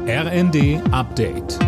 RND Update.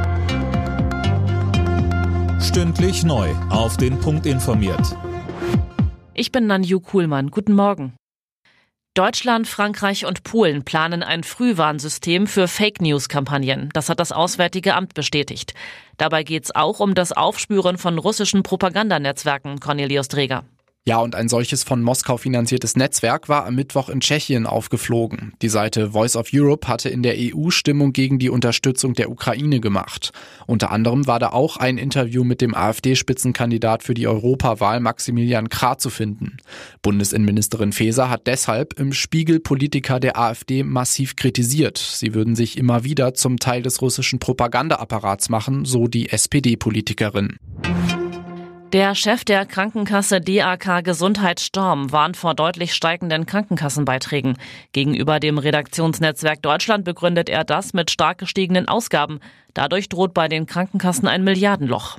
Stündlich neu auf den Punkt informiert. Ich bin Nanju Kuhlmann. Guten Morgen. Deutschland, Frankreich und Polen planen ein Frühwarnsystem für Fake-News-Kampagnen. Das hat das Auswärtige Amt bestätigt. Dabei geht es auch um das Aufspüren von russischen Propagandanetzwerken, Cornelius Dreger. Ja, und ein solches von Moskau finanziertes Netzwerk war am Mittwoch in Tschechien aufgeflogen. Die Seite Voice of Europe hatte in der EU Stimmung gegen die Unterstützung der Ukraine gemacht. Unter anderem war da auch ein Interview mit dem AfD-Spitzenkandidat für die Europawahl Maximilian Krah zu finden. Bundesinnenministerin Faeser hat deshalb im Spiegel Politiker der AfD massiv kritisiert. Sie würden sich immer wieder zum Teil des russischen Propagandaapparats machen, so die SPD-Politikerin. Der Chef der Krankenkasse DAK Gesundheit Storm warnt vor deutlich steigenden Krankenkassenbeiträgen. Gegenüber dem Redaktionsnetzwerk Deutschland begründet er das mit stark gestiegenen Ausgaben. Dadurch droht bei den Krankenkassen ein Milliardenloch.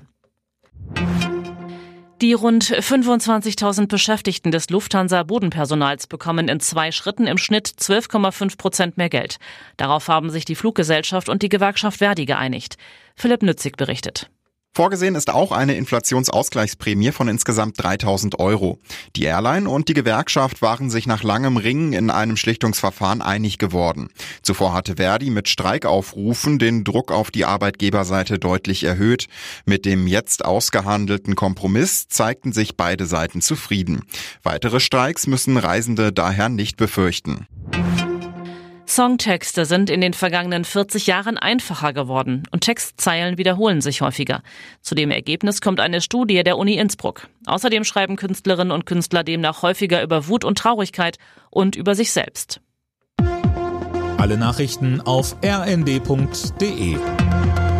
Die rund 25.000 Beschäftigten des Lufthansa-Bodenpersonals bekommen in 2 Schritten im Schnitt 12,5% mehr Geld. Darauf haben sich die Fluggesellschaft und die Gewerkschaft Verdi geeinigt. Philipp Nützig berichtet. Vorgesehen ist auch eine Inflationsausgleichsprämie von insgesamt 3.000 €. Die Airline und die Gewerkschaft waren sich nach langem Ringen in einem Schlichtungsverfahren einig geworden. Zuvor hatte Verdi mit Streikaufrufen den Druck auf die Arbeitgeberseite deutlich erhöht. Mit dem jetzt ausgehandelten Kompromiss zeigten sich beide Seiten zufrieden. Weitere Streiks müssen Reisende daher nicht befürchten. Songtexte sind in den vergangenen 40 Jahren einfacher geworden und Textzeilen wiederholen sich häufiger. Zu dem Ergebnis kommt eine Studie der Uni Innsbruck. Außerdem schreiben Künstlerinnen und Künstler demnach häufiger über Wut und Traurigkeit und über sich selbst. Alle Nachrichten auf rnd.de.